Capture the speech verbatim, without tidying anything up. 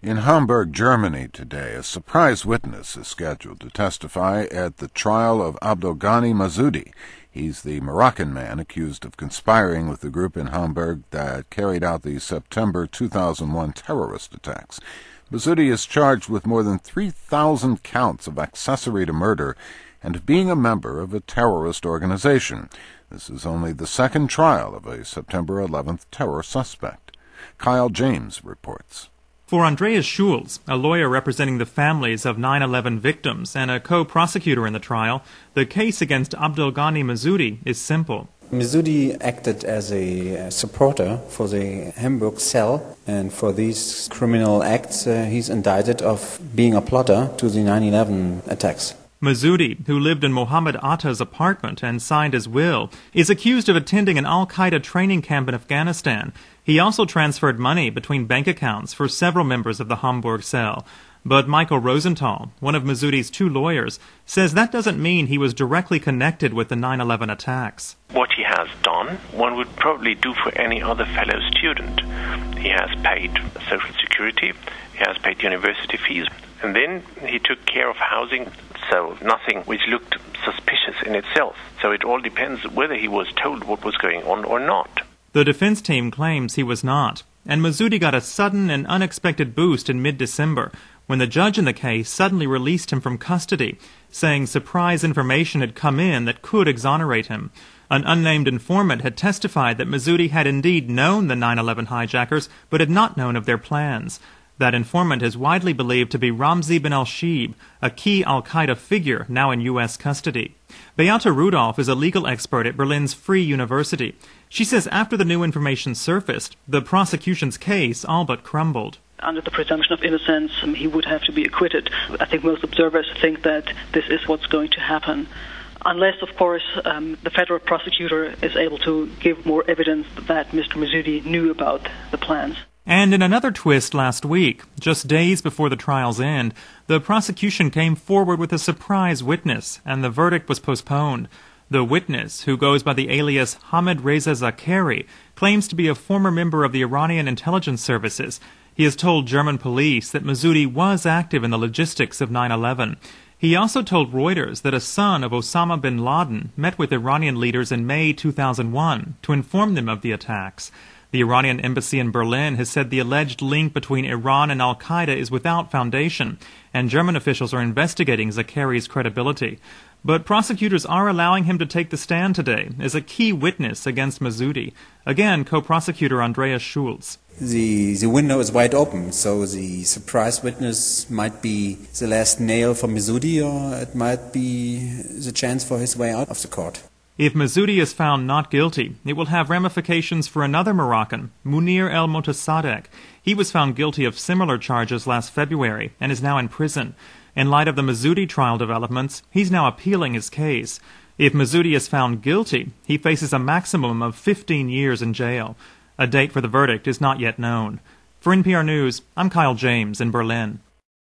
In Hamburg, Germany today, a surprise witness is scheduled to testify at the trial of Abdelghani Mazoudi. He's the Moroccan man accused of conspiring with the group in Hamburg that carried out the September two thousand one terrorist attacks. Mazoudi is charged with more than three thousand counts of accessory to murder and of being a member of a terrorist organization. This is only the second trial of a September eleventh terror suspect. Kyle James reports. For Andreas Schulz, a lawyer representing the families of nine eleven victims and a co-prosecutor in the trial, the case against Abdelghani Mazoudi is simple. Mazoudi acted as a supporter for the Hamburg cell, and for these criminal acts uh, he's indicted of being a plotter to the nine eleven attacks. Mazoudi, who lived in Mohammed Atta's apartment and signed his will, is accused of attending an al-Qaeda training camp in Afghanistan. He also transferred money between bank accounts for several members of the Hamburg cell. But Michael Rosenthal, one of Mazoudi's two lawyers, says that doesn't mean he was directly connected with the nine eleven attacks. What he has done, one would probably do for any other fellow student. He has paid Social Security, he has paid university fees, and then he took care of housing, so nothing which looked suspicious in itself. So it all depends whether he was told what was going on or not. The defense team claims he was not, and Mazoudi got a sudden and unexpected boost in mid-December when the judge in the case suddenly released him from custody, saying surprise information had come in that could exonerate him. An unnamed informant had testified that Mazoudi had indeed known the nine eleven hijackers, but had not known of their plans. That informant is widely believed to be Ramzi bin al-Shibh, a key al-Qaeda figure now in U S custody. Beate Rudolph is a legal expert at Berlin's Free University. She says after the new information surfaced, the prosecution's case all but crumbled. Under the presumption of innocence, um, he would have to be acquitted. I think most observers think that this is what's going to happen. Unless, of course, um, the federal prosecutor is able to give more evidence that Mister Mazoudi knew about the plans. And in another twist last week, just days before the trial's end, the prosecution came forward with a surprise witness, and the verdict was postponed. The witness, who goes by the alias Hamed Reza Zakeri, claims to be a former member of the Iranian intelligence services. He has told German police that Mazoudi was active in the logistics of nine eleven. He also told Reuters that a son of Osama bin Laden met with Iranian leaders in May two thousand one to inform them of the attacks. The Iranian embassy in Berlin has said the alleged link between Iran and al-Qaeda is without foundation, and German officials are investigating Zakeri's credibility. But prosecutors are allowing him to take the stand today as a key witness against Mazoudi. Again, co-prosecutor Andreas Schulz. The, the window is wide open, so the surprise witness might be the last nail for Mazoudi, or it might be the chance for his way out of the court. If Mazoudi is found not guilty, it will have ramifications for another Moroccan, Munir El Motassadegh. He was found guilty of similar charges last February and is now in prison. In light of the Mazoudi trial developments, he's now appealing his case. If Mazoudi is found guilty, he faces a maximum of fifteen years in jail. A date for the verdict is not yet known. For N P R News, I'm Kyle James in Berlin.